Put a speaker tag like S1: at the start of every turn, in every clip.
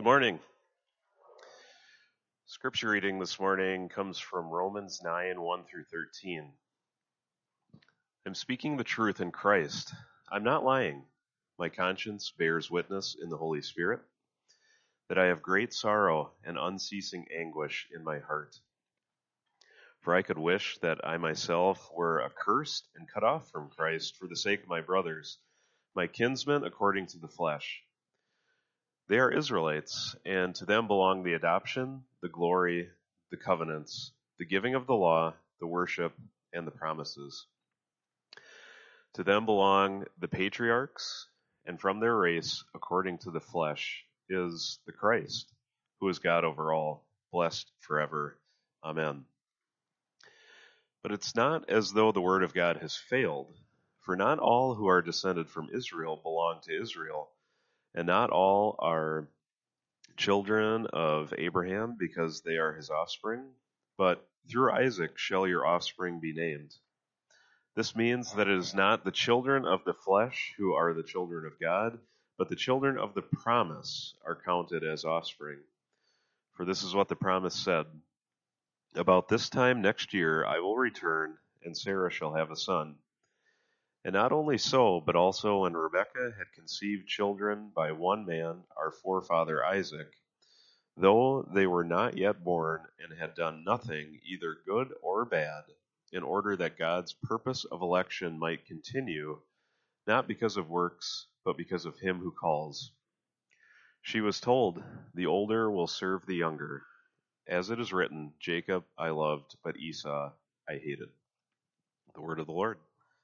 S1: Good morning. Scripture reading this morning comes from Romans 9, 1 through 13. I'm speaking the truth in Christ. I'm not lying. My conscience bears witness in the Holy Spirit that I have great sorrow and unceasing anguish in my heart. For I could wish that I myself were accursed and cut off from Christ for the sake of my brothers, my kinsmen according to the flesh. They are Israelites, and to them belong the adoption, the glory, the covenants, the giving of the law, the worship, and the promises. To them belong the patriarchs, and from their race, according to the flesh, is the Christ, who is God over all, blessed forever. Amen. But it's not as though the word of God has failed, for not all who are descended from Israel belong to Israel, and not all are children of Abraham because they are his offspring, but through Isaac shall your offspring be named. This means that it is not the children of the flesh who are the children of God, but the children of the promise are counted as offspring. For this is what the promise said: about this time next year I will return, and Sarah shall have a son. And not only so, but also when Rebekah had conceived children by one man, our forefather Isaac, though they were not yet born and had done nothing, either good or bad, in order that God's purpose of election might continue, not because of works, but because of him who calls. She was told, the older will serve the younger. As it is written, Jacob I loved, but Esau I hated. The word of the Lord.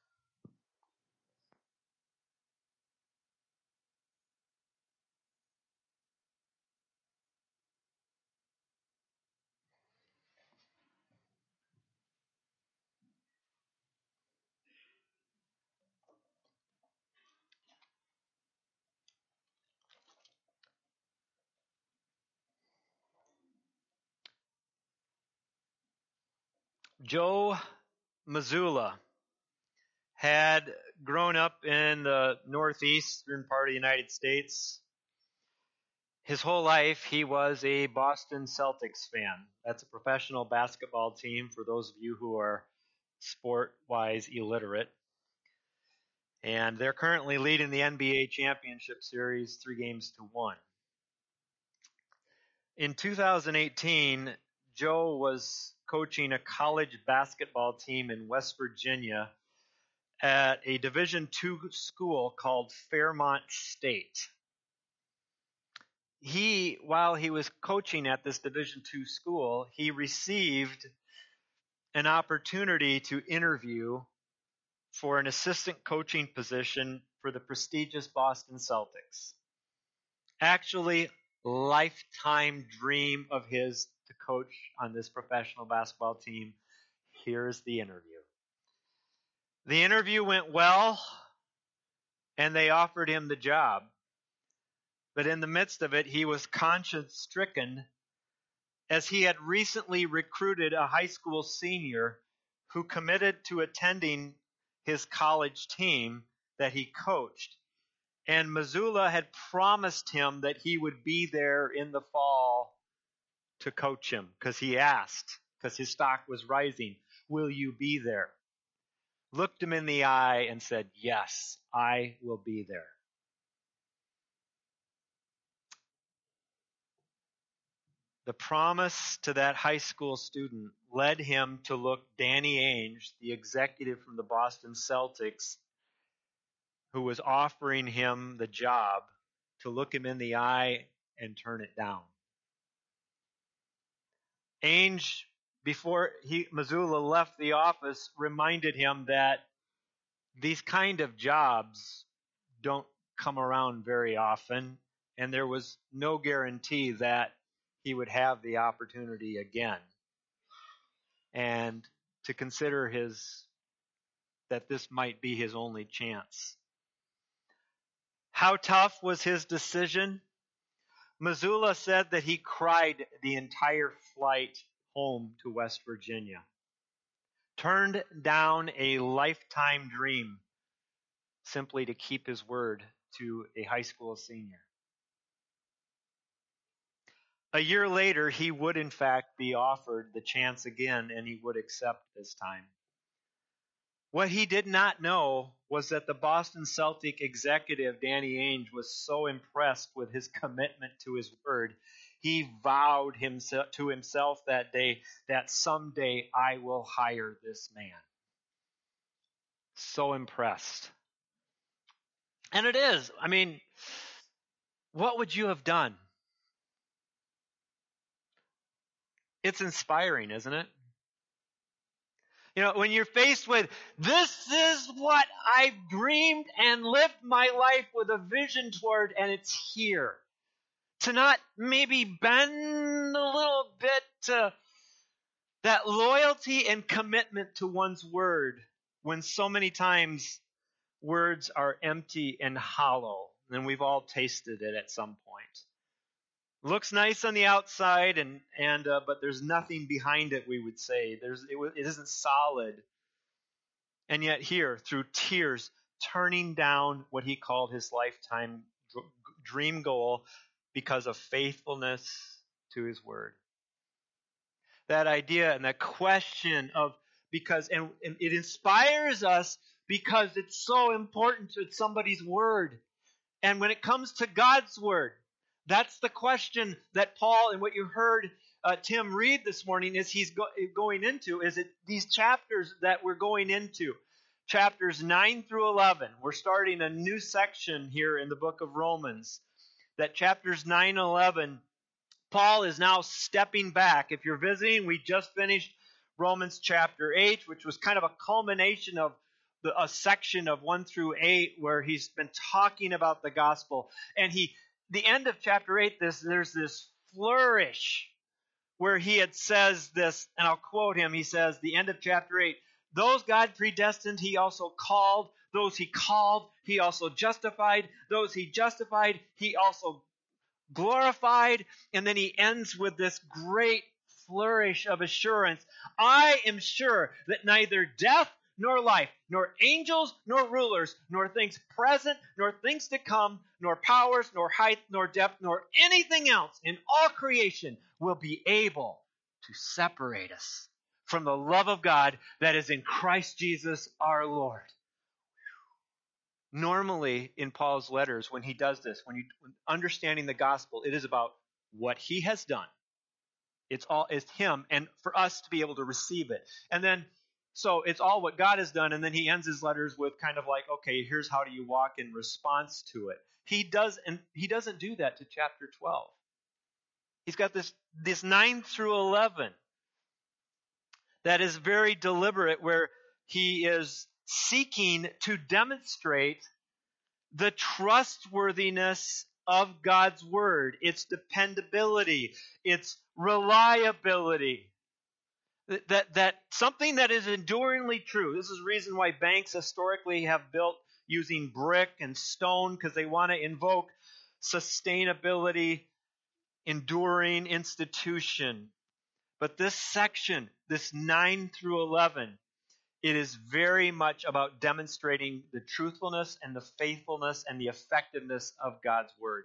S2: Joe Mazzulla had grown up in the northeastern part of the United States. His whole life, he was a Boston Celtics fan. That's a professional basketball team for those of you who are sport-wise illiterate. And they're currently leading the NBA Championship Series 3-1. In 2018, Joe was coaching a college basketball team in West Virginia at a Division II school called Fairmont State. While he was coaching at this Division II school, he received an opportunity to interview for an assistant coaching position for the prestigious Boston Celtics. Actually, lifetime dream of his to coach on this professional basketball team. Here's the interview. The interview went well, and they offered him the job. But in the midst of it, he was conscience-stricken as he had recently recruited a high school senior who committed to attending his college team that he coached. And Mazzulla had promised him that he would be there in the fall to coach him because he asked, because his stock was rising, will you be there? Looked him in the eye and said, yes, I will be there. The promise to that high school student led him to look Danny Ainge, the executive from the Boston Celtics, who was offering him the job, to look him in the eye and turn it down. Ainge, before Mazzulla left the office, reminded him that these kind of jobs don't come around very often, and there was no guarantee that he would have the opportunity again. And to consider that this might be his only chance. How tough was his decision? Mazzulla said that he cried the entire flight home to West Virginia. Turned down a lifetime dream simply to keep his word to a high school senior. A year later, he would in fact be offered the chance again, and he would accept this time. What he did not know was that the Boston Celtic executive, Danny Ainge, was so impressed with his commitment to his word, he vowed to himself that day that someday I will hire this man. So impressed. And it is. I mean, what would you have done? It's inspiring, isn't it? You know, when you're faced with, this is what I've dreamed and lived my life with a vision toward, and it's here. To not maybe bend a little bit to that loyalty and commitment to one's word when so many times words are empty and hollow. And we've all tasted it at some point. Looks nice on the outside, but there's nothing behind it, we would say. It isn't solid. And yet here, through tears, turning down what he called his lifetime dream goal because of faithfulness to his word. That idea and that question of, and it inspires us because it's so important to somebody's word. And when it comes to God's word, that's the question that Paul, and what you heard Tim read this morning, is he's going into, is it these chapters that we're going into, chapters 9 through 11. We're starting a new section here in the book of Romans. That chapters 9 and 11, Paul is now stepping back. If you're visiting, we just finished Romans chapter 8, which was kind of a culmination of a section of 1 through 8 where he's been talking about the gospel. And the end of chapter 8, there's this flourish where he says this, and I'll quote him. He says, the end of chapter 8, those God predestined, he also called. Those he called, he also justified. Those he justified, he also glorified. And then he ends with this great flourish of assurance. I am sure that neither death nor life, nor angels, nor rulers, nor things present, nor things to come, nor powers, nor height, nor depth, nor anything else in all creation will be able to separate us from the love of God that is in Christ Jesus our Lord. Normally, in Paul's letters, when he does this, when understanding the gospel, it is about what he has done. It's him, and for us to be able to receive it. And then, so it's all what God has done, and then he ends his letters with kind of like, okay, here's how do you walk in response to it. He doesn't do that to chapter 12. He's got this 9 through 11 that is very deliberate, where he is seeking to demonstrate the trustworthiness of God's word, its dependability, its reliability. That something that is enduringly true. This is the reason why banks historically have built using brick and stone, because they want to invoke sustainability, enduring institution. But this section, this 9 through 11, it is very much about demonstrating the truthfulness and the faithfulness and the effectiveness of God's word.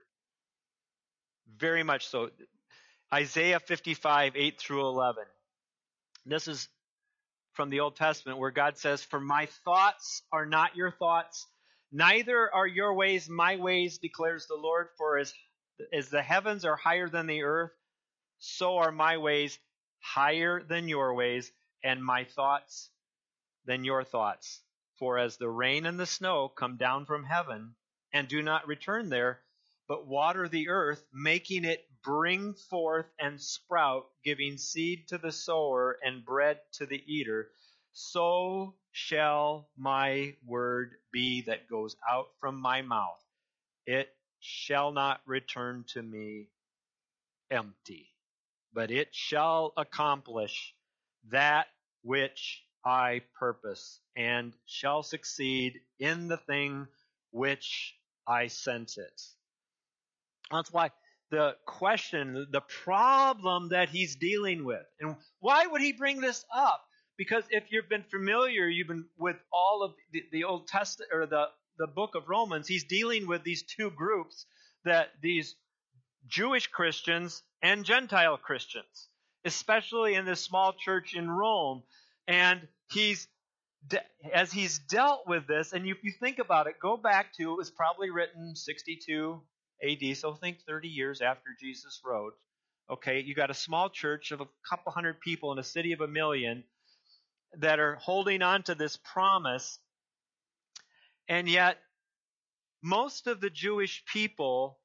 S2: Very much so. Isaiah 55, 8 through 11. This is from the Old Testament, where God says, for my thoughts are not your thoughts, neither are your ways my ways, declares the Lord. For as the heavens are higher than the earth, so are my ways higher than your ways, and my thoughts than your thoughts. For as the rain and the snow come down from heaven, and do not return there, but water the earth, making it bring forth and sprout, giving seed to the sower and bread to the eater, so shall my word be that goes out from my mouth. It shall not return to me empty, but it shall accomplish that which I purpose, and shall succeed in the thing which I sent it. That's why the question, the problem that he's dealing with, and why would he bring this up? Because if you've been familiar, you've been with all of the Old Testament, or the book of Romans, he's dealing with these two groups, that these Jewish Christians and Gentile Christians, especially in this small church in Rome. And as he's dealt with this, and if you think about it, go back to, it was probably written 62 AD, so think 30 years after Jesus wrote. Okay, you got a small church of a couple hundred people in a city of 1 million that are holding on to this promise, and yet most of the Jewish people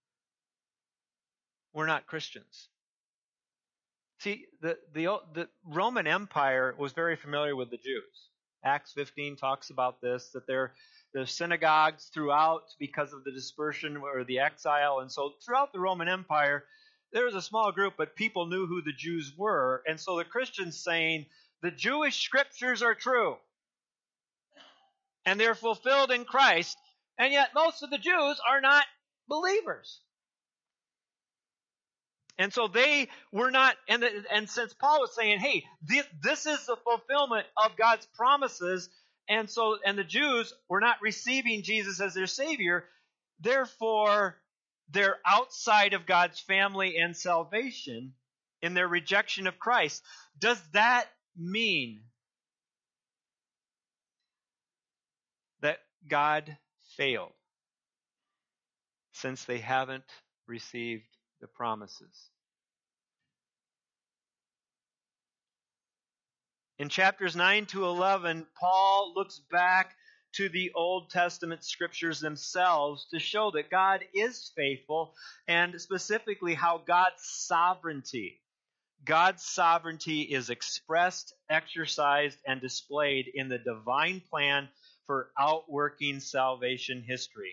S2: were not Christians. See, the Roman Empire was very familiar with the Jews. Acts 15 talks about this, that their synagogues throughout, because of the dispersion or the exile, and so throughout the Roman Empire, there was a small group, but people knew who the Jews were, and so the Christians saying, the Jewish scriptures are true, and they're fulfilled in Christ, and yet most of the Jews are not believers. And so they were not, and since Paul was saying, hey, this is the fulfillment of God's promises, and the Jews were not receiving Jesus as their Savior, therefore they're outside of God's family and salvation in their rejection of Christ. Does that mean that God failed since they haven't received the promises? In chapters 9 to 11, Paul looks back to the Old Testament scriptures themselves to show that God is faithful, and specifically how God's sovereignty is expressed, exercised, and displayed in the divine plan for outworking salvation history.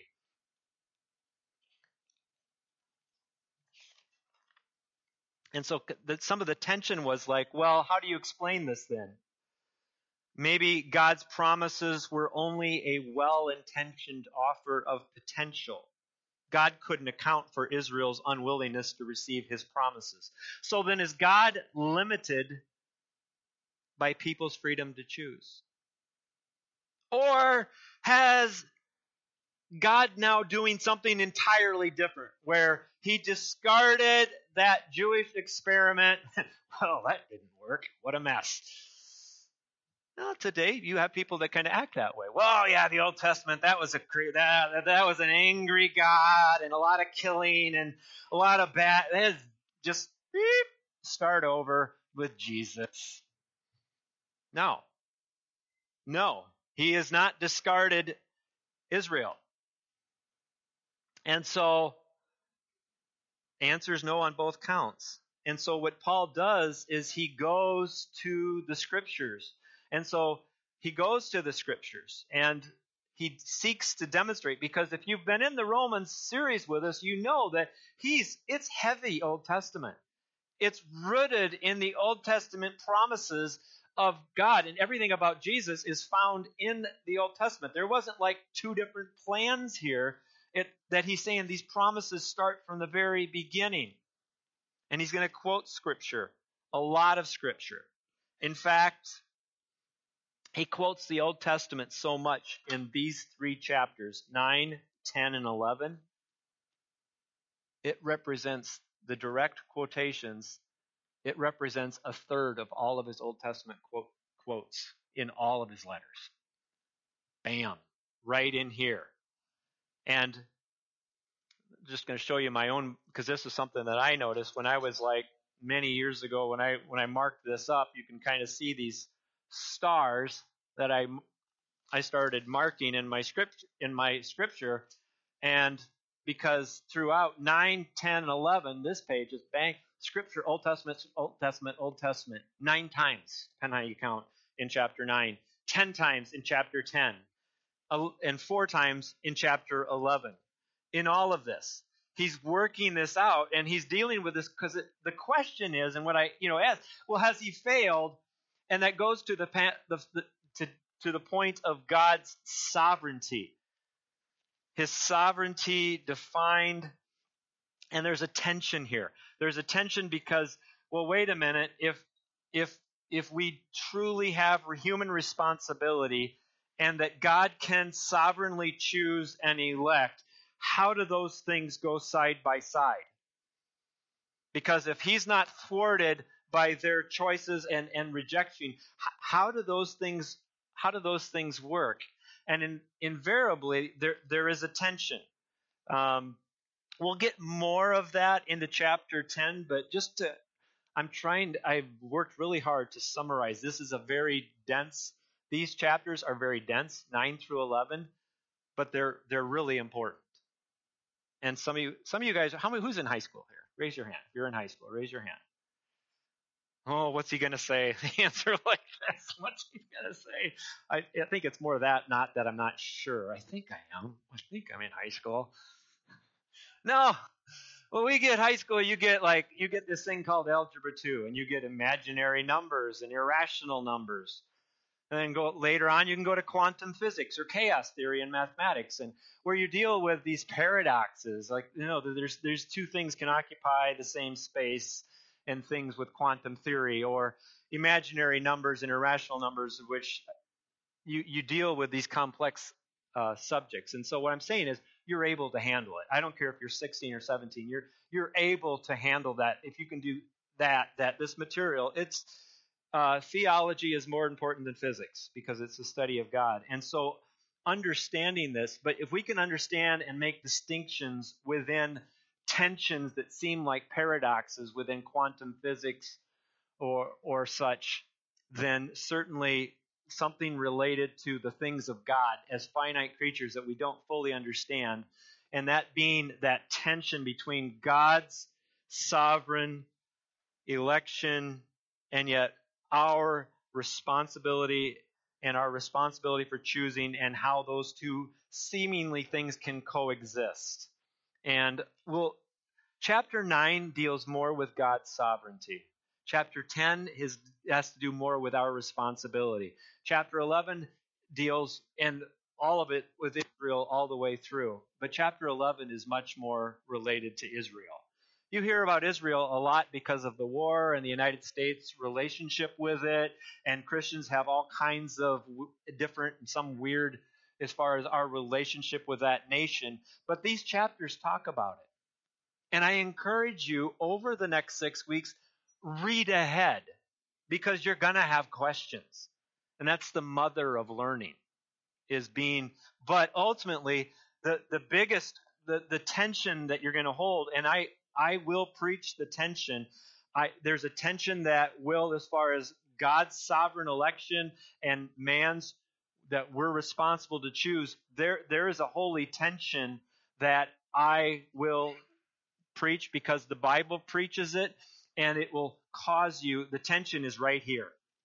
S2: And so some of the tension was like, well, how do you explain this then? Maybe God's promises were only a well-intentioned offer of potential. God couldn't account for Israel's unwillingness to receive his promises. So then is God limited by people's freedom to choose? Or has God now doing something entirely different, where he discarded that Jewish experiment? Well, that didn't work. What a mess. Well, today you have people that kind of act that way. Well, yeah, the Old Testament, that was that was an angry God and a lot of killing and a lot of bad. Just start over with Jesus. No, he has not discarded Israel. And so, answer is no on both counts. And so what Paul does is he goes to the scriptures. And so he goes to the scriptures and he seeks to demonstrate, because if you've been in the Romans series with us, you know that it's heavy Old Testament. It's rooted in the Old Testament promises of God, and everything about Jesus is found in the Old Testament. There wasn't like two different plans here. That he's saying these promises start from the very beginning. And he's going to quote scripture, a lot of scripture. In fact, he quotes the Old Testament so much in these 3 chapters, 9, 10, and 11. It represents the direct quotations. It represents a third of all of his Old Testament quotes in all of his letters. Bam, right in here. And I'm just going to show you my own, because this is something that I noticed when I was like many years ago, when I marked this up. You can kind of see these stars that I started marking in my scripture, and because throughout 9, 10, and 11, this page is bang, scripture, Old Testament, Old Testament, Old Testament, 9 times, depending on how you count, in chapter 9, 10 times in chapter 10, and 4 times in chapter 11. In all of this, he's working this out, and he's dealing with this, because the question is, and what I ask, well, has he failed? And that goes to the point of God's sovereignty. His sovereignty defined, and there's a tension here. There's a tension because, well, wait a minute, if we truly have human responsibility and that God can sovereignly choose and elect, how do those things go side by side? Because if he's not thwarted by their choices and rejection, how do those things work? And invariably, there is a tension. We'll get more of that into chapter 10, but I've worked really hard to summarize. This is a very dense, these chapters are very dense, 9 through 11, but they're really important. And some of you guys, who's in high school here? Raise your hand. If you're in high school, raise your hand. Oh, what's he going to say? The answer like this. What's he going to say? I think it's more that, not that I'm not sure. I think I am. I think I'm in high school. No. When we get high school, you get this thing called Algebra 2, and you get imaginary numbers and irrational numbers. And then later on, you can go to quantum physics or chaos theory in mathematics, and where you deal with these paradoxes. Like, there's two things can occupy the same space, and things with quantum theory, or imaginary numbers and irrational numbers, which you deal with these complex subjects. And so what I'm saying is, you're able to handle it. I don't care if you're 16 or 17. You're able to handle that. If you can do that this material, it's theology is more important than physics because it's the study of God. And so understanding this, but if we can understand and make distinctions within tensions that seem like paradoxes within quantum physics or such, then certainly something related to the things of God as finite creatures that we don't fully understand, and that being that tension between God's sovereign election and yet our responsibility for choosing, and how those two seemingly things can coexist. And chapter 9 deals more with God's sovereignty. Chapter 10 has to do more with our responsibility. Chapter 11 deals, and all of it with Israel all the way through. But chapter 11 is much more related to Israel. You hear about Israel a lot because of the war and the United States' relationship with it, and Christians have all kinds of different, some weird, as far as our relationship with that nation. But these chapters talk about it. And I encourage you, over the next 6 weeks, read ahead, because you're going to have questions. And that's the mother of learning, but ultimately, the biggest, the tension that you're going to hold, and I will preach the tension. There's a tension that will, as far as God's sovereign election and man's, that we're responsible to choose, there is a holy tension that I will preach, because the Bible preaches it, and it will cause you, the tension is right here.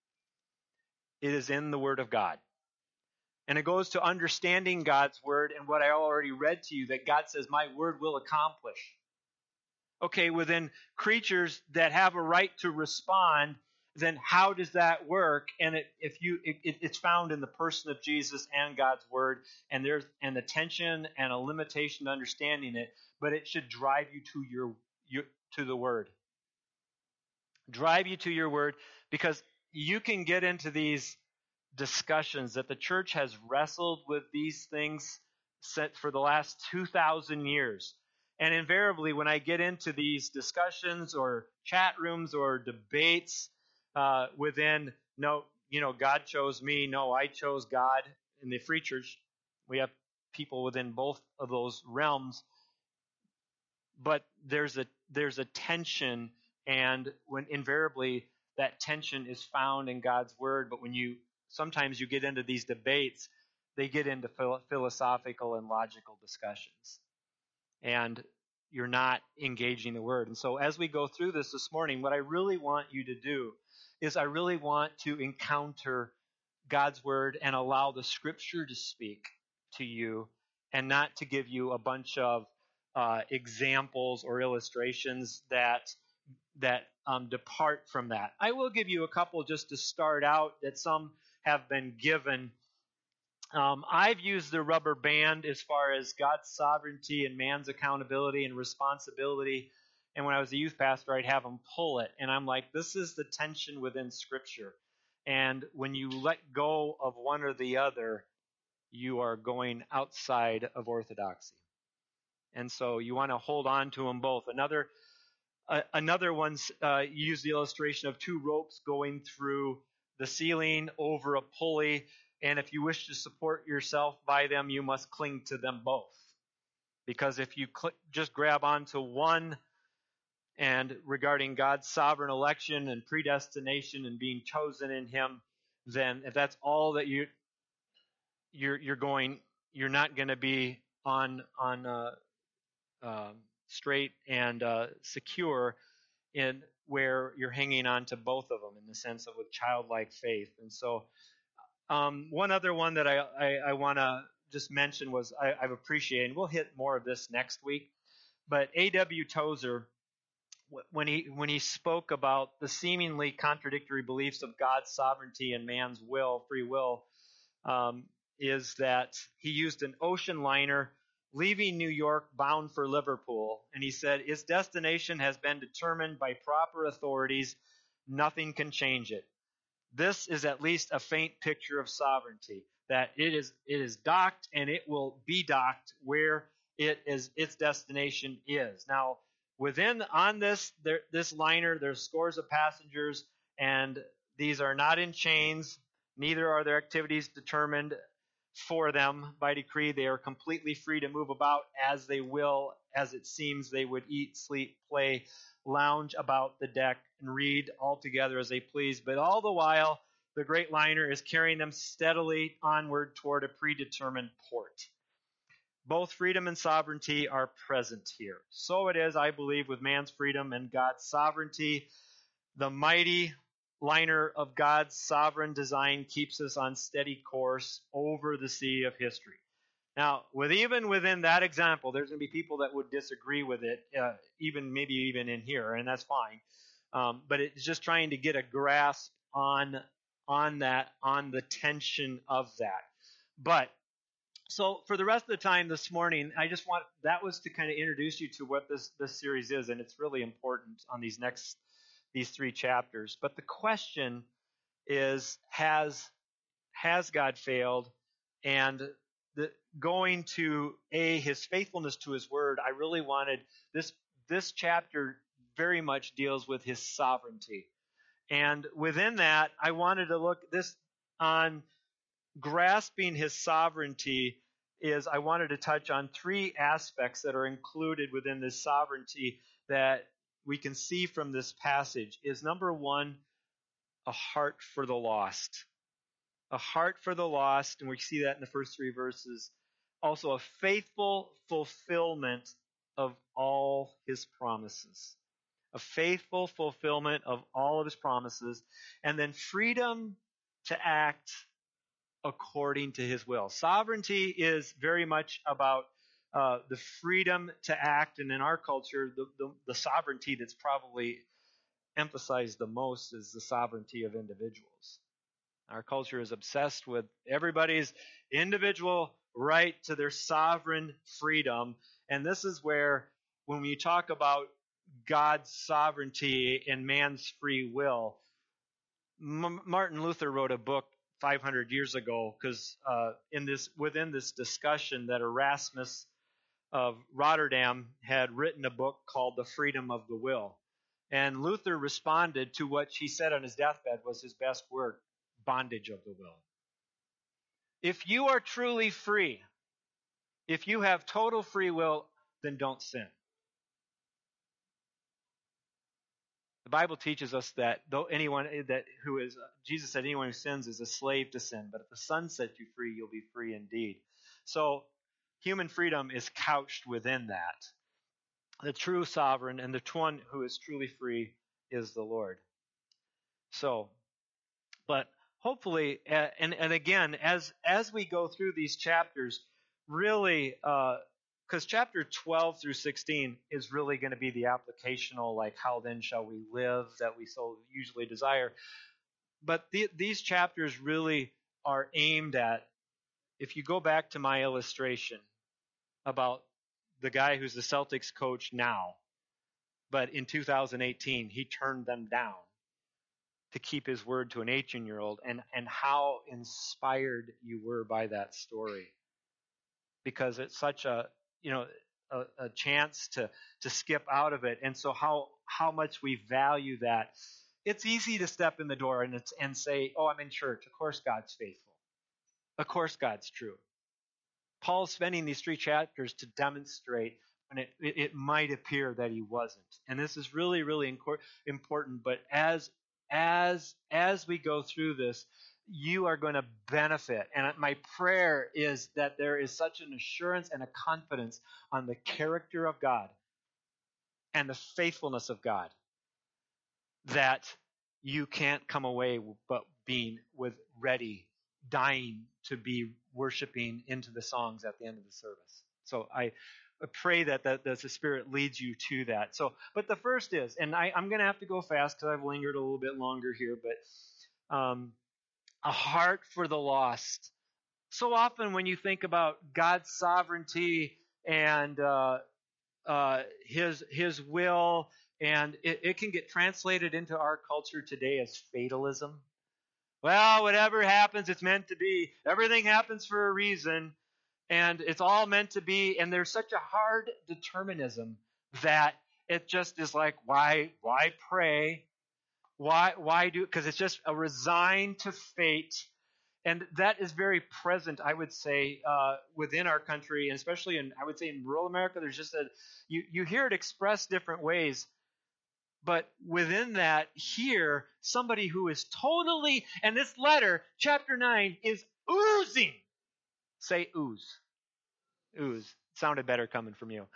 S2: It is in the Word of God. And it goes to understanding God's Word, and what I already read to you, that God says, my Word will accomplish. Okay, within creatures that have a right to respond, then how does that work? And it's found in the person of Jesus and God's Word, and there's an attention and a limitation to understanding it, but it should drive you to the Word. Drive you to your Word, because you can get into these discussions that the church has wrestled with these things for the last 2,000 years. And invariably, when I get into these discussions or chat rooms or debates within, God chose me, no, I chose God. In the free church, we have people within both of those realms. But there's a tension, and when invariably that tension is found in God's Word. But sometimes you get into these debates, they get into philosophical and logical discussions, and you're not engaging the Word. And so as we go through this morning, what I really want you to do is I really want to encounter God's Word and allow the Scripture to speak to you, and not to give you a bunch of examples or illustrations that depart from that. I will give you a couple just to start out that some have been given. I've used the rubber band as far as God's sovereignty and man's accountability and responsibility. And when I was a youth pastor, I'd have them pull it. And I'm like, this is the tension within Scripture. And when you let go of one or the other, you are going outside of orthodoxy. And so you want to hold on to them both. Another Another one's used the illustration of two ropes going through the ceiling over a pulley, and if you wish to support yourself by them, you must cling to them both. Because if you just grab onto one, and regarding God's sovereign election and predestination and being chosen in Him, then if that's all that you're not going to be on straight and secure in where you're hanging on to both of them in the sense of with childlike faith. And so one other one that I want to just mention was I've appreciated, and we'll hit more of this next week, but A.W. Tozer, when he spoke about the seemingly contradictory beliefs of God's sovereignty and man's free will, is that he used an ocean liner leaving New York bound for Liverpool, and he said, its destination has been determined by proper authorities. Nothing can change it. This is at least a faint picture of sovereignty, that it is docked and it will be docked where its destination is. Now, on this liner, there's scores of passengers, and these are not in chains. Neither are their activities determined for them by decree. They are completely free to move about as they will, as it seems they would eat, sleep, play, lounge about the deck, and read all together as they please. But all the while, the great liner is carrying them steadily onward toward a predetermined port. Both freedom and sovereignty are present here. So it is, I believe, with man's freedom and God's sovereignty. The mighty liner of God's sovereign design keeps us on steady course over the sea of history. Now, even within that example, there's going to be people that would disagree with it, maybe even in here, and that's fine. But it's just trying to get a grasp on the tension of that. But so for the rest of the time this morning, that was to kind of introduce you to what this series is, and it's really important on these three chapters. But the question is, has God failed? And going to his faithfulness to his word, I really wanted this chapter very much deals with his sovereignty. And within that, I wanted to look on grasping his sovereignty. I wanted to touch on three aspects that are included within this sovereignty that we can see from this passage. Is number one, a heart for the lost. A heart for the lost, and we see that in the first three verses. Also, a faithful fulfillment of all his promises. A faithful fulfillment of all of his promises. And then freedom to act according to his will. Sovereignty is very much about the freedom to act, and in our culture, the sovereignty that's probably emphasized the most is the sovereignty of individuals. Our culture is obsessed with everybody's individual right to their sovereign freedom, and this is where, when we talk about God's sovereignty and man's free will, Martin Luther wrote a book 500 years ago, because within this discussion that Erasmus of Rotterdam had written a book called The Freedom of the Will. And Luther responded to what he said on his deathbed was his best word: bondage of the will. If you are truly free, if you have total free will, then don't sin. The Bible teaches us that Jesus said anyone who sins is a slave to sin, but if the Son sets you free, you'll be free indeed. So human freedom is couched within that. The true sovereign and the one who is truly free is the Lord. So, but hopefully, and again, as we go through these chapters, really, because chapter 12 through 16 is really going to be the applicational, like how then shall we live, that we so usually desire. But these chapters really are aimed at, if you go back to my illustration about the guy who's the Celtics coach now, but in 2018 he turned them down to keep his word to an 18-year-old, and how inspired you were by that story. Because it's such a, a chance to skip out of it. And so how much we value that. It's easy to step in the door and say, oh, I'm in church. Of course God's faithful. Of course God's true. Paul's spending these 3 chapters to demonstrate when it might appear that he wasn't. And this is really, really important. But as we go through this, you are going to benefit. And my prayer is that there is such an assurance and a confidence on the character of God and the faithfulness of God that you can't come away but being ready, dying to be worshiping into the songs at the end of the service. So I pray that the Spirit leads you to that. So, but the first is, and I'm going to have to go fast because I've lingered a little bit longer here, but a heart for the lost. So often when you think about God's sovereignty and His will, and it can get translated into our culture today as fatalism. Well, whatever happens, it's meant to be. Everything happens for a reason, and it's all meant to be. And there's such a hard determinism that it just is like, why pray? Why do it? Because it's just a resigned to fate. And that is very present, I would say, within our country, and especially in rural America. There's just you hear it expressed different ways. But within that, here, somebody who is totally, and this letter, chapter 9, is oozing. Say ooze. Ooze. Sounded better coming from you.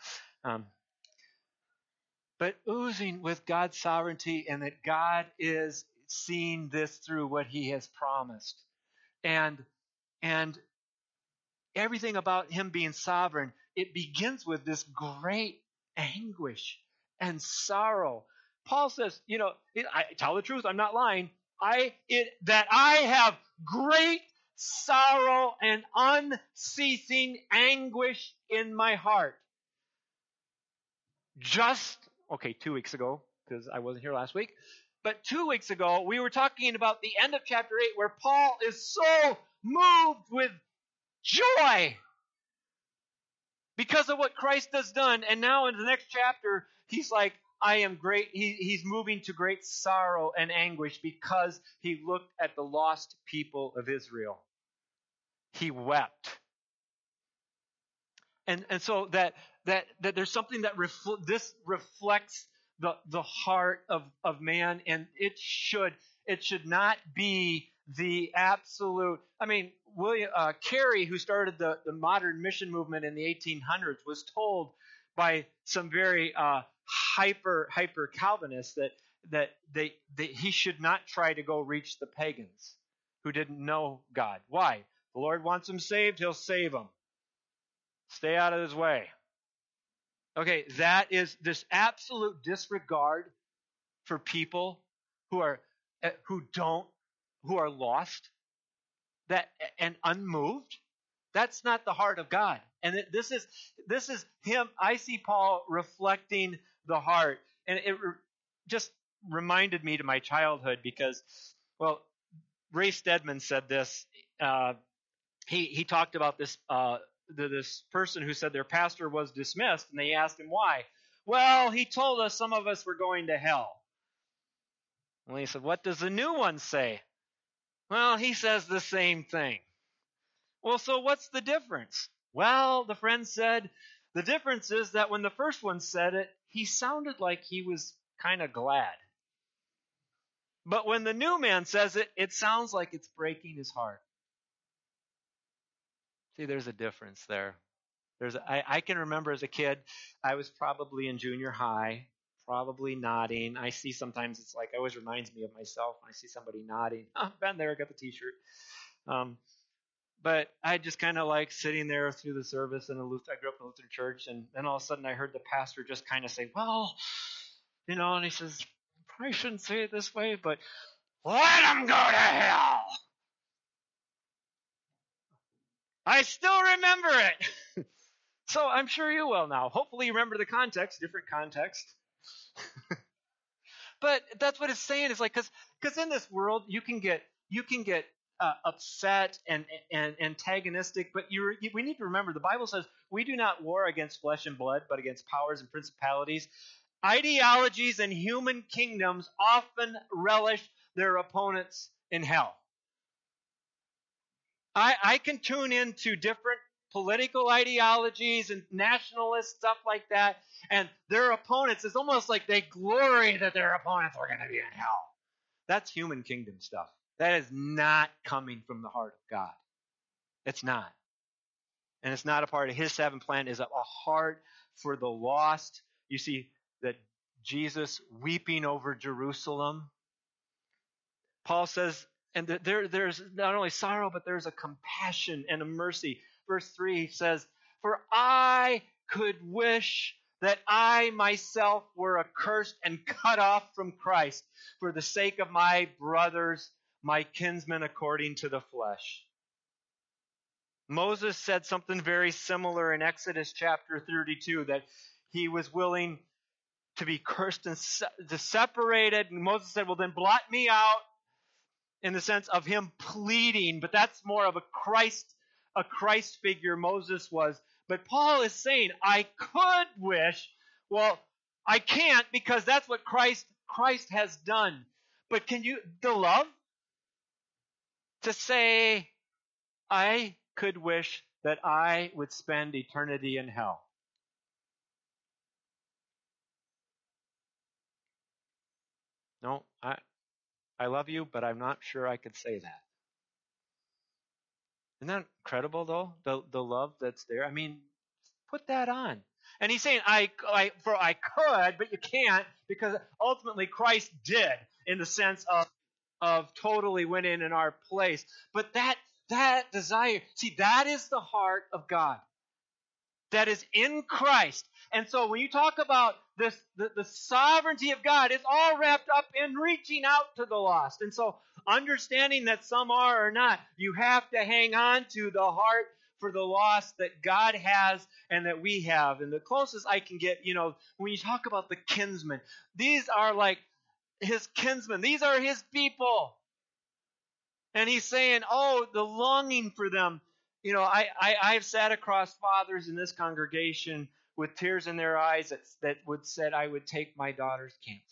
S2: But oozing with God's sovereignty, and that God is seeing this through what He has promised. And everything about Him being sovereign, it begins with this great anguish and sorrow. Paul says, I tell the truth, I'm not lying. That I have great sorrow and unceasing anguish in my heart. 2 weeks ago, because I wasn't here last week, but 2 weeks ago, we were talking about the end of chapter 8, where Paul is so moved with joy because of what Christ has done. And now in the next chapter, he's like, I am great. He's moving to great sorrow and anguish because he looked at the lost people of Israel. He wept. And so that there's something that this reflects the heart of man, and it should not be the absolute. I mean, William Carey, who started the modern mission movement in the 1800s, was told by some very hyper Calvinists that he should not try to go reach the pagans who didn't know God. Why? The Lord wants them saved, He'll save them. Stay out of His way. Okay, that is this absolute disregard for people who are lost, and unmoved. That's not the heart of God. And this is Him. I see Paul reflecting the heart, and it just reminded me to my childhood because, well, Ray Stedman said this. He talked about this. This person who said their pastor was dismissed, and they asked him why. Well, he told us some of us were going to hell. Well, he said, what does the new one say? Well, he says the same thing. Well, so what's the difference? Well, the friend said, the difference is that when the first one said it, he sounded like he was kind of glad. But when the new man says it, it sounds like it's breaking his heart. See, there's a difference there. I can remember as a kid, I was probably in junior high, probably nodding. I see sometimes it's like, it always reminds me of myself when I see somebody nodding. Oh, been there, got the t-shirt. But I just kind of like sitting there through the service I grew up in a Lutheran church, and then all of a sudden I heard the pastor just kind of say, well, and he says, I probably shouldn't say it this way, but let them go to hell. I still remember it. So I'm sure you will now. Hopefully you remember the context, different context. But that's what it's saying. It's like, because in this world you can get upset and antagonistic. But we need to remember the Bible says we do not war against flesh and blood, but against powers and principalities. Ideologies and human kingdoms often relish their opponents in hell. I can tune into different political ideologies and nationalist stuff like that, and their opponents, it's almost like they glory that their opponents are going to be in hell. That's human kingdom stuff. That is not coming from the heart of God. It's not. And it's not a part of his seventh plan. Is a heart for the lost. You see that Jesus weeping over Jerusalem. Paul says, and there's not only sorrow, but there's a compassion and a mercy. Verse 3 says, "For I could wish that I myself were accursed and cut off from Christ for the sake of my brothers, my kinsmen according to the flesh." Moses said something very similar in Exodus chapter 32, that he was willing to be cursed and separated. And Moses said, well, then blot me out, in the sense of him pleading. But that's more of a Christ figure Moses was. But Paul is saying, I could wish. Well, I can't, because that's what Christ has done. But can you, the love? To say, I could wish that I would spend eternity in hell. No, I love you, but I'm not sure I could say that. Isn't that incredible, though? The love that's there. I mean, put that on. And he's saying, I could, but you can't, because ultimately Christ did, in the sense of totally went in our place. But that desire, see, that is the heart of God. That is in Christ. And so when you talk about this, the sovereignty of God, it's all wrapped up in reaching out to the lost. And so understanding that some are or not, you have to hang on to the heart for the lost that God has and that we have. And the closest I can get, when you talk about the kinsmen, these are like his kinsmen. These are his people. And he's saying, oh, the longing for them. I've sat across fathers in this congregation with tears in their eyes that would said I would take my daughter's cancer.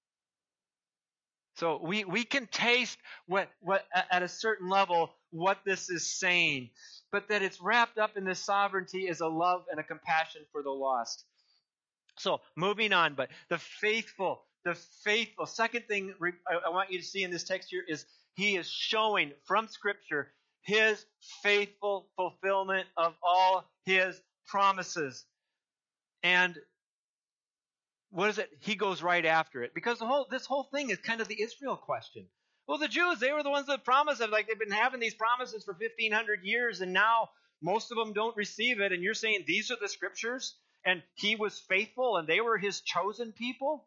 S2: So we can taste what at a certain level what this is saying, but that it's wrapped up in this sovereignty is a love and a compassion for the lost. So moving on, but the faithful. Second thing I want you to see in this text here is he is showing from Scripture his faithful fulfillment of all his promises. And what is it? He goes right after it. Because this whole thing is kind of the Israel question. Well, the Jews, they were the ones that promised it. Like, they've been having these promises for 1,500 years, and now most of them don't receive it. And you're saying these are the Scriptures, and he was faithful, and they were his chosen people?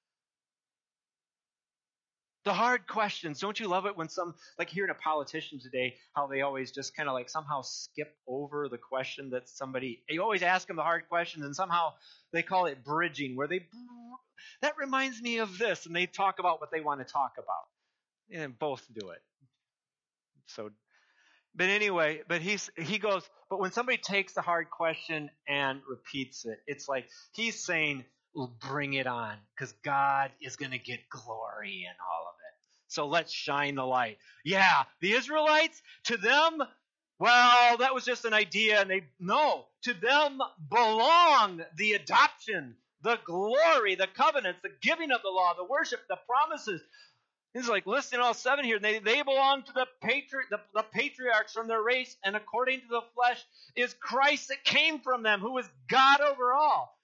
S2: The hard questions. Don't you love it when like hearing a politician today, how they always just kind of like somehow skip over the question that you always ask them the hard questions, and somehow they call it bridging, where that reminds me of this, and they talk about what they want to talk about. And both do it. So, but anyway, but he goes, but when somebody takes the hard question and repeats it, it's like he's saying, well, bring it on, because God is going to get glory in all of it. So let's shine the light. Yeah, the Israelites, to them, well, that was just an idea. And to them belong the adoption, the glory, the covenants, the giving of the law, the worship, the promises. He's like listing all 7 here. They belong to the patriarchs from their race, and according to the flesh is Christ that came from them, who is God over all.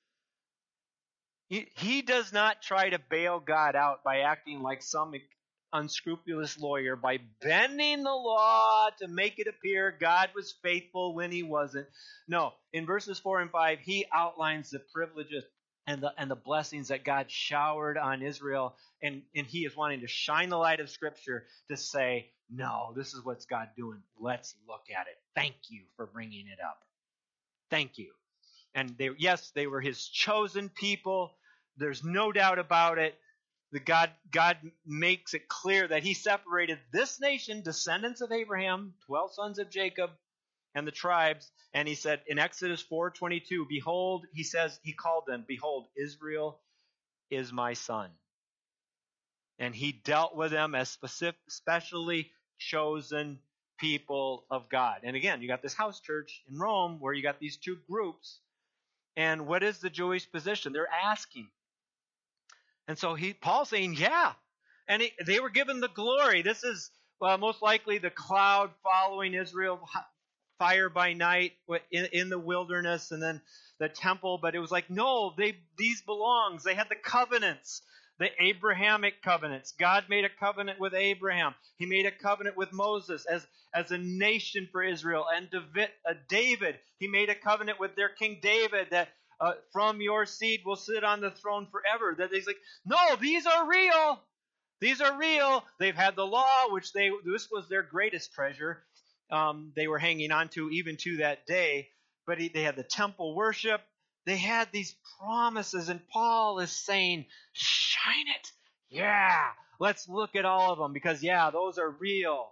S2: He does not try to bail God out by acting like some unscrupulous lawyer, by bending the law to make it appear God was faithful when he wasn't. No, in verses 4 and 5, he outlines the privileges and the blessings that God showered on Israel, and he is wanting to shine the light of Scripture to say, no, this is what's God doing. Let's look at it. Thank you for bringing it up. Thank you. And they were his chosen people. There's no doubt about it. God makes it clear that he separated this nation, descendants of Abraham, 12 sons of Jacob, and the tribes. And he said in Exodus 4:22, behold, he says, he called them, behold, Israel is my son. And he dealt with them as specially chosen people of God. And again, you got this house church in Rome where you got these two groups. And what is the Jewish position? They're asking. And so Paul's saying, yeah. And they were given the glory. This is most likely the cloud following Israel, fire by night in the wilderness, and then the temple. But it was like, no, these belongs. They had the covenants, the Abrahamic covenants. God made a covenant with Abraham. He made a covenant with Moses as a nation for Israel. And David, he made a covenant with their King David that from your seed will sit on the throne forever. That he's like, no, these are real. These are real. They've had the law, which this was their greatest treasure. They were hanging on to even to that day. But they had the temple worship. They had these promises, and Paul is saying, shine it. Yeah, let's look at all of them because, yeah, those are real.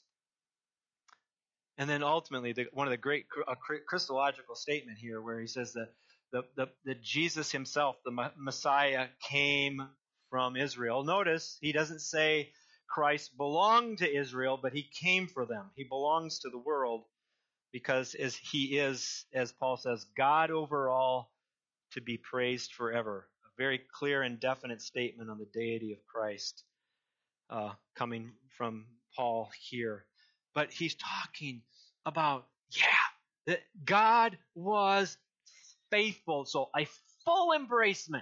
S2: And then ultimately, one of the great Christological statement here where he says that Jesus himself, the Messiah, came from Israel. Notice he doesn't say Christ belonged to Israel, but he came for them. He belongs to the world because he is, as Paul says, God over all, to be praised forever. A very clear and definite statement on the deity of Christ coming from Paul here. But he's talking about, that God was faithful. So a full embracement,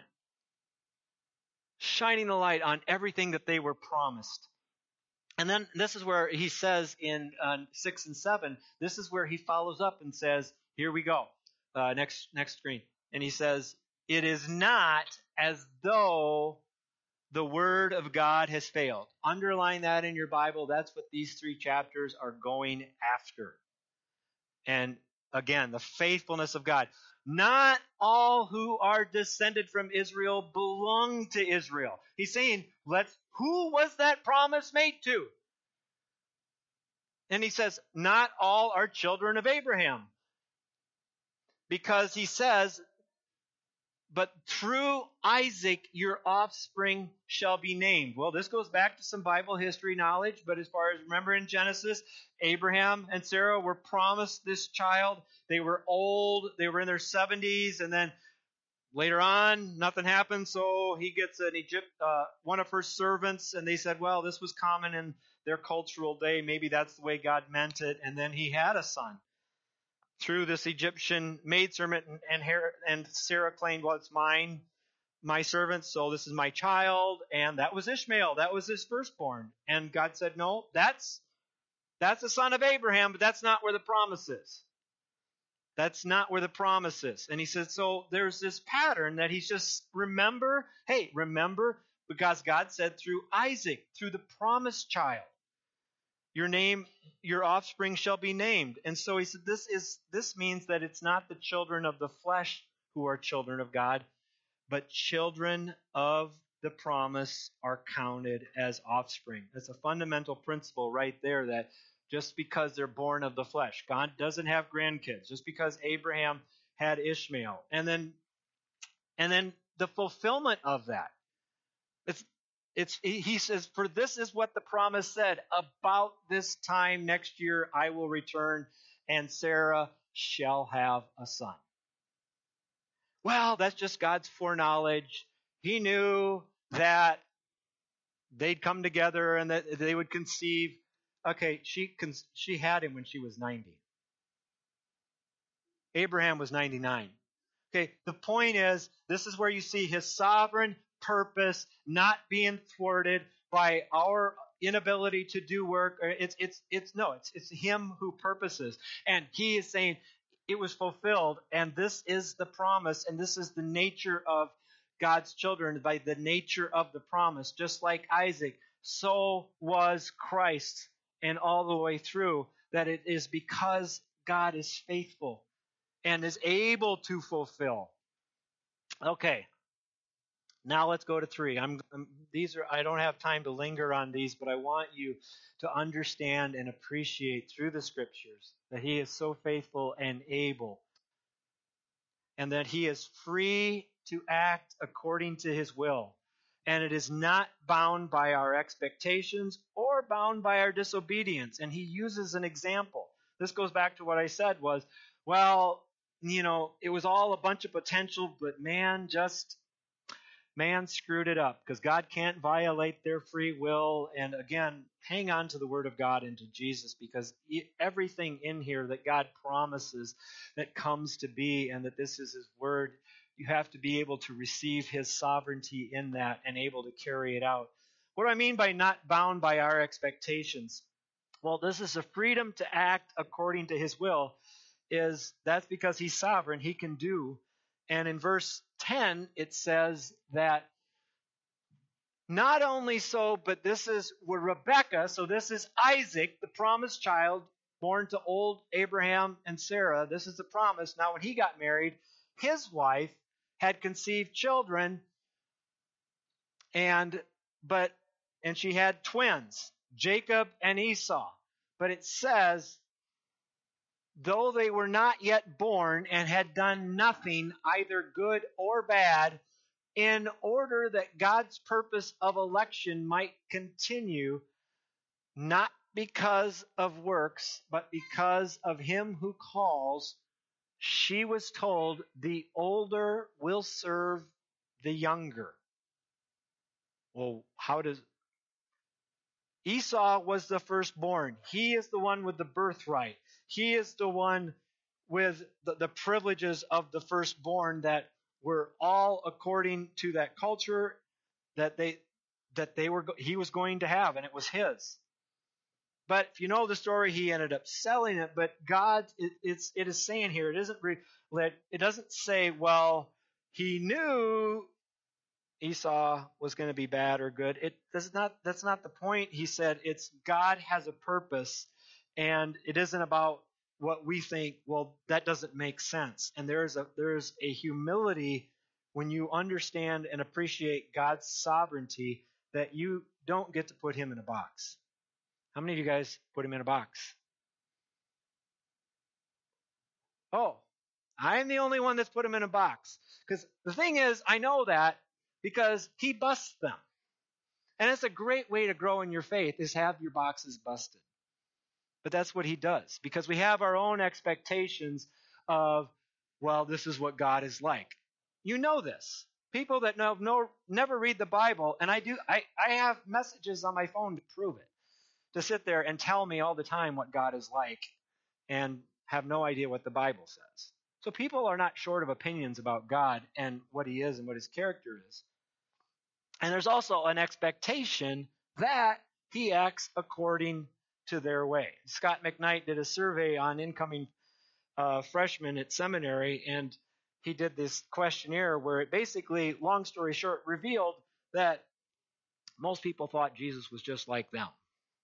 S2: shining the light on everything that they were promised. And then this is where he says in 6 and 7, this is where he follows up and says, here we go, next screen. And he says, it is not as though the word of God has failed. Underline that in your Bible. That's what these 3 chapters are going after. And again, the faithfulness of God. Not all who are descended from Israel belong to Israel. He's saying, who was that promise made to? And he says, not all are children of Abraham. Because he says, but through Isaac your offspring shall be named. Well, this goes back to some Bible history knowledge, but as far as remember in Genesis, Abraham and Sarah were promised this child. They were old, they were in their 70s, and then later on, nothing happened, so he gets one of her servants, and they said, well, this was common in their cultural day. Maybe that's the way God meant it, and then he had a son through this Egyptian maidservant, and Sarah claimed, well, it's my servant, so this is my child, and that was Ishmael. That was his firstborn. And God said, no, that's the son of Abraham, but that's not where the promise is. That's not where the promise is. And he said, so there's this pattern that he's just, remember, because God said through Isaac, through the promised child, your offspring shall be named. And so he said, this means that it's not the children of the flesh who are children of God, but children of the promise are counted as offspring. That's a fundamental principle right there, that just because they're born of the flesh, God doesn't have grandkids. Just because Abraham had Ishmael. And then the fulfillment of that. He says, for this is what the promise said, about this time next year I will return and Sarah shall have a son. Well, that's just God's foreknowledge. He knew that they'd come together and that they would conceive. Okay, she had him when she was 90. Abraham was 99. Okay, the point is, this is where you see his sovereign purpose not being thwarted by our inability to do work. It's him who purposes. And he is saying it was fulfilled, and this is the promise, and this is the nature of God's children, by the nature of the promise. Just like Isaac, so was Christ, and all the way through, that it is because God is faithful and is able to fulfill. Okay. Now let's go to 3. I don't have time to linger on these, but I want you to understand and appreciate through the scriptures that he is so faithful and able, and that he is free to act according to his will. And it is not bound by our expectations or bound by our disobedience. And he uses an example. This goes back to what I said was, well, it was all a bunch of potential, but man screwed it up, because God can't violate their free will. And again, hang on to the word of God and to Jesus, because everything in here that God promises that comes to be, and that this is his word, you have to be able to receive his sovereignty in that and able to carry it out. What do I mean by not bound by our expectations? Well, this is a freedom to act according to his will. That's because he's sovereign, he can do. And in verse 10, it says that not only so, but this is where Rebekah, so this is Isaac, the promised child, born to old Abraham and Sarah. This is the promise. Now, when he got married, his wife had conceived children, and she had twins, Jacob and Esau. But it says, though they were not yet born and had done nothing, either good or bad, in order that God's purpose of election might continue, not because of works, but because of him who calls, she was told, the older will serve the younger. Well, Esau was the firstborn. He is the one with the birthright. He is the one with the privileges of the firstborn that were all according to that culture that he was going to have, and it was his. But if you know the story, he ended up selling it. But God, it is saying here, it doesn't say, well, he knew Esau was going to be bad or good. That's not the point. He said it's God has a purpose, and it isn't about what we think, well, that doesn't make sense. And there's a humility when you understand and appreciate God's sovereignty, that you don't get to put him in a box. How many of you guys put him in a box? Oh, I'm the only one that's put him in a box. Because the thing is, I know that because he busts them. And it's a great way to grow in your faith, is have your boxes busted. But that's what he does, because we have our own expectations of, well, this is what God is like. You know this. People that never read the Bible, and I have messages on my phone to prove it, to sit there and tell me all the time what God is like, and have no idea what the Bible says. So people are not short of opinions about God and what he is and what his character is. And there's also an expectation that he acts according to their way. Scott McKnight did a survey on incoming freshmen at seminary, and he did this questionnaire where it basically, long story short, revealed that most people thought Jesus was just like them.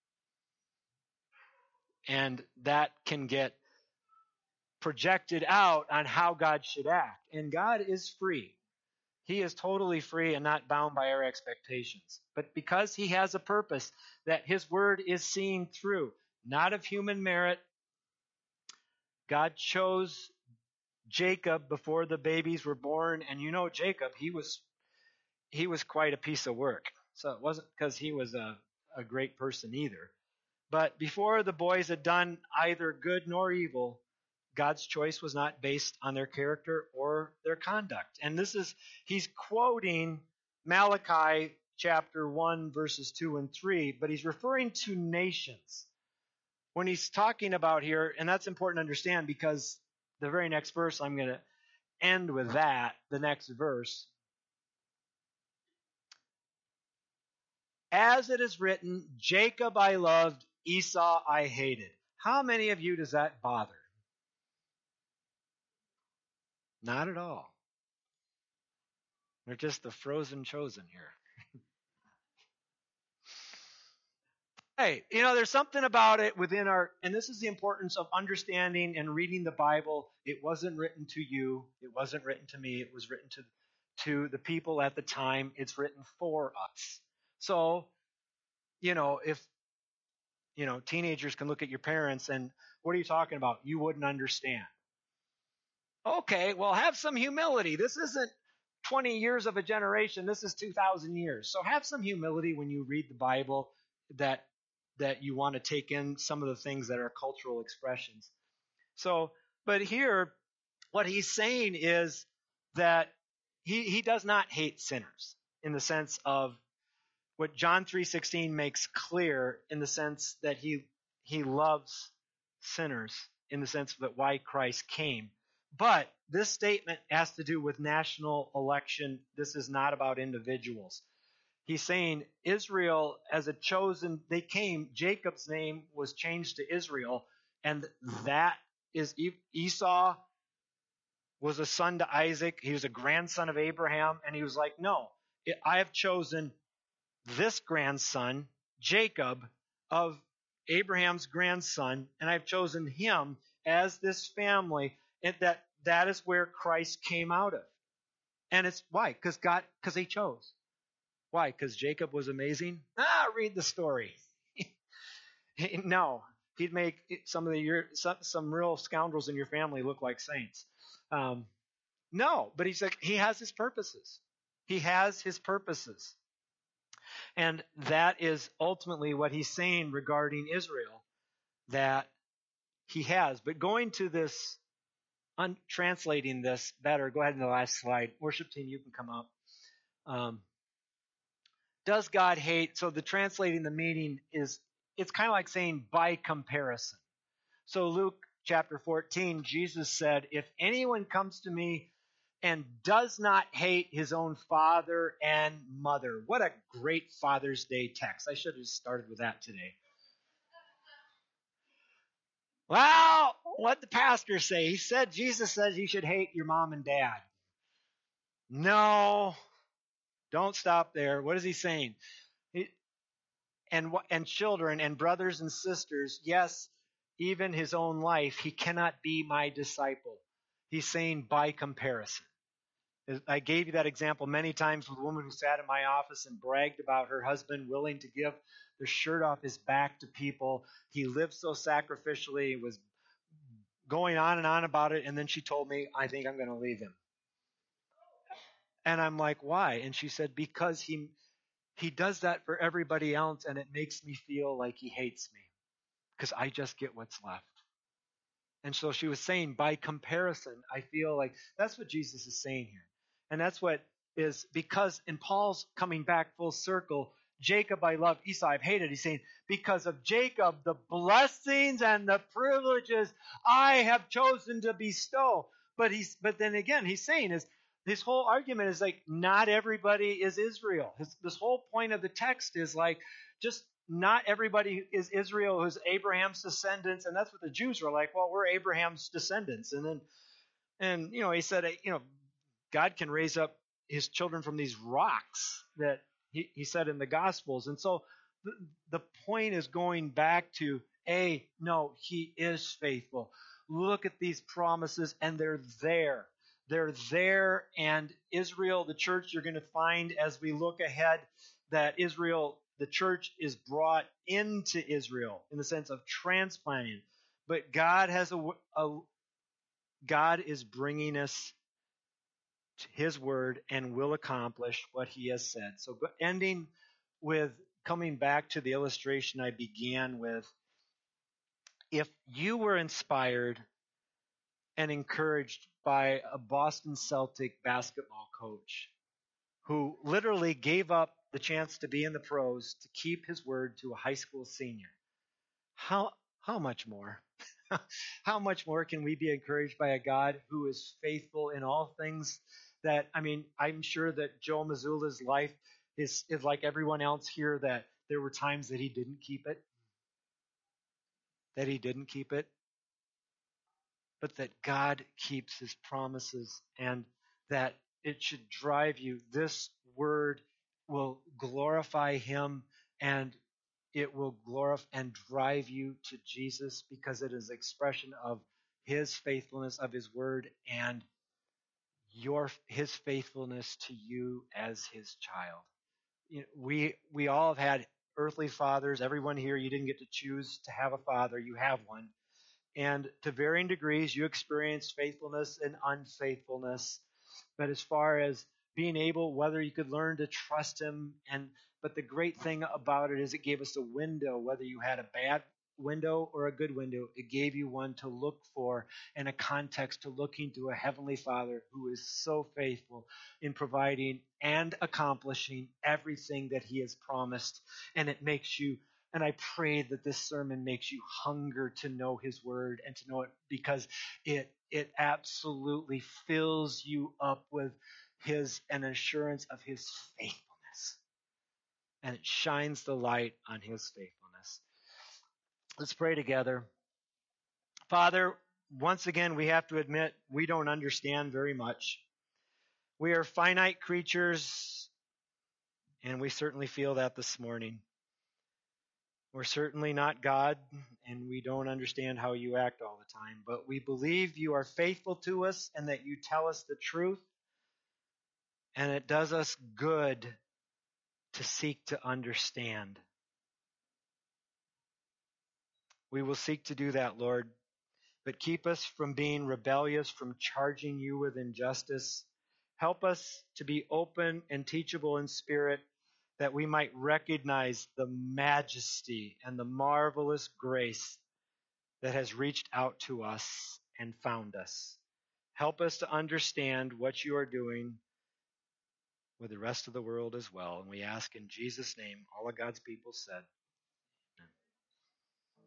S2: And that can get projected out on how God should act. And God is free. He is totally free and not bound by our expectations. But because he has a purpose that his word is seen through, not of human merit, God chose Jacob before the babies were born. And you know Jacob, he was quite a piece of work. So it wasn't because he was a great person either. But before the boys had done either good nor evil, God's choice was not based on their character or their conduct. And he's quoting Malachi chapter 1, verses 2 and 3, but he's referring to nations when he's talking about here, and that's important to understand, because the very next verse, I'm going to end with that, the next verse. As it is written, Jacob I loved, Esau I hated. How many of you does that bother? Not at all. We're just the frozen chosen here. Hey, there's something about it within and this is the importance of understanding and reading the Bible. It wasn't written to you. It wasn't written to me. It was written to the people at the time. It's written for us. So, if, teenagers can look at your parents and, what are you talking about? You wouldn't understand. Okay, well, have some humility. This isn't 20 years of a generation. This is 2,000 years. So have some humility when you read the Bible, that you want to take in some of the things that are cultural expressions. So, but here, what he's saying is that he does not hate sinners, in the sense of what John 3:16 makes clear, in the sense that he loves sinners, in the sense that why Christ came. But this statement has to do with national election. This is not about individuals. He's saying Israel, as a chosen, they came, Jacob's name was changed to Israel, and that is Esau was a son to Isaac. He was a grandson of Abraham, and he was like, no, I have chosen this grandson, Jacob, of Abraham's grandson, and I've chosen him as this family, and that is where Christ came out of. And it's why? Because he chose. Why? Because Jacob was amazing? Read the story. No, he'd make some real scoundrels in your family look like saints. No, but he's like, he has his purposes. He has his purposes. And that is ultimately what he's saying regarding Israel, that he has. But going to this, translating this better, go ahead to the last slide. Worship team, you can come up. Does God hate? So the translating the meaning is, it's kind of like saying by comparison. So Luke chapter 14, Jesus said, if anyone comes to me and does not hate his own father and mother. What a great Father's Day text. I should have started with that today. Well, what the pastor say? Jesus says you should hate your mom and dad. No, don't stop there. What is he saying? And children and brothers and sisters, yes, even his own life, he cannot be my disciple. He's saying by comparison. I gave you that example many times with a woman who sat in my office and bragged about her husband willing to give the shirt off his back to people. He lived so sacrificially, was going on and on about it, and then she told me, I think I'm going to leave him. And I'm like, why? And she said, because he does that for everybody else, and it makes me feel like he hates me, because I just get what's left. And so she was saying, by comparison, I feel like that's what Jesus is saying here. And that's what is, because in Paul's coming back full circle, Jacob I love, Esau I've hated. He's saying, because of Jacob, the blessings and the privileges I have chosen to bestow. But then again, he's saying his whole argument is like, not everybody is Israel. This whole point of the text is like, just not everybody is Israel who's Abraham's descendants. And that's what the Jews were like, well, we're Abraham's descendants. And he said, God can raise up his children from these rocks that he said in the Gospels. And so the point is going back to, no, he is faithful. Look at these promises, and they're there. They're there, and Israel, the church, you're going to find as we look ahead that Israel, the church, is brought into Israel in the sense of transplanting. But God God is bringing us his word and will accomplish what he has said. So ending with coming back to the illustration I began with, if you were inspired and encouraged by a Boston Celtic basketball coach who literally gave up the chance to be in the pros to keep his word to a high school senior, how much more? How much more can we be encouraged by a God who is faithful in all things? I'm sure that Joe Mazzulla's life is like everyone else here, that there were times that he didn't keep it. But that God keeps his promises, and that it should drive you. This word will glorify him, and it will glorify and drive you to Jesus, because it is expression of his faithfulness, of his word, and his faithfulness to you as his child. You know, we all have had earthly fathers. Everyone here, you didn't get to choose to have a father. You have one. And to varying degrees, you experience faithfulness and unfaithfulness. But as far as being able, whether you could learn to trust him, but the great thing about it is it gave us a window, whether you had a bad window or a good window, it gave you one to look for and a context to looking to a heavenly Father who is so faithful in providing and accomplishing everything that he has promised. And it makes you, and I pray that this sermon makes you hunger to know his word and to know it, because it absolutely fills you up with an assurance of his faithfulness. And it shines the light on his faithfulness. Let's pray together. Father, once again, we have to admit we don't understand very much. We are finite creatures, and we certainly feel that this morning. We're certainly not God, and we don't understand how you act all the time, but we believe you are faithful to us and that you tell us the truth, and it does us good to seek to understand. We will seek to do that, Lord, but keep us from being rebellious, from charging you with injustice. Help us to be open and teachable in spirit, that we might recognize the majesty and the marvelous grace that has reached out to us and found us. Help us to understand what you are doing with the rest of the world as well. And we ask in Jesus' name, all of God's people said,